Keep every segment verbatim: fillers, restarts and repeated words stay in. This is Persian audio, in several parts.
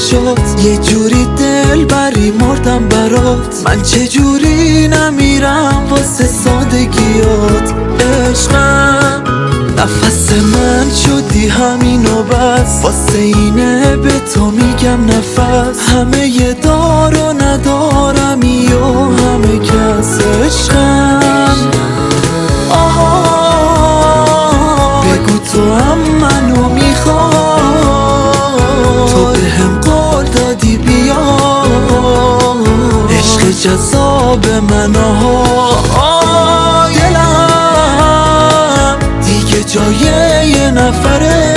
چشات، یه جوری دل بری مردم برات. من چه جوری نمیرم واسه سادگیات. عشقم نفس من شدی همینو بس، واسه اینه به تو میگم نفس. همه یه دار و ندارمی و همه کس. عشقم آها بگو تو هم منو میخوای، تو به هم قول دادی بیا. عشق جذاب من آها، دلم دیگه جای یه نفره،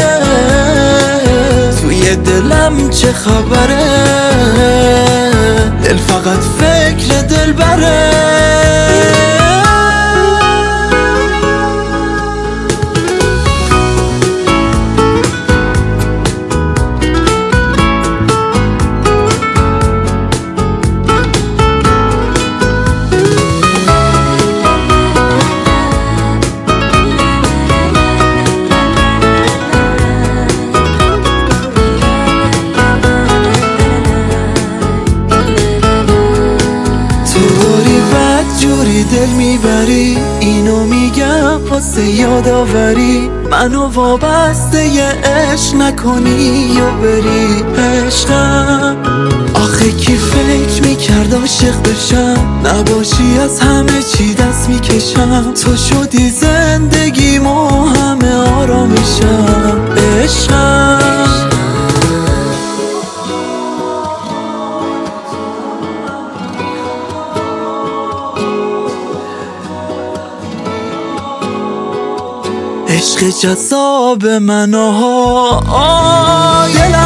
توی دلم چه خبره. دل فقط فکر دل بره. جوری دل میبری، اینو میگم واسه یادآوری. منو وابسته یه عشق نکنی و بری. عشقم آخه کی فکر میکرد عاشق بشم، نباشی از همه چی دست میکشم. تو شدی زندگیم و همه آرامشم. عشقم عشق جذاب من آها،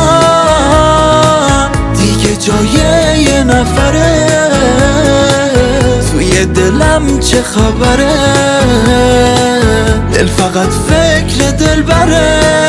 دلم دیگه جای یه نفره، توی دلم چه خبره. دل فقط فکر دل بره.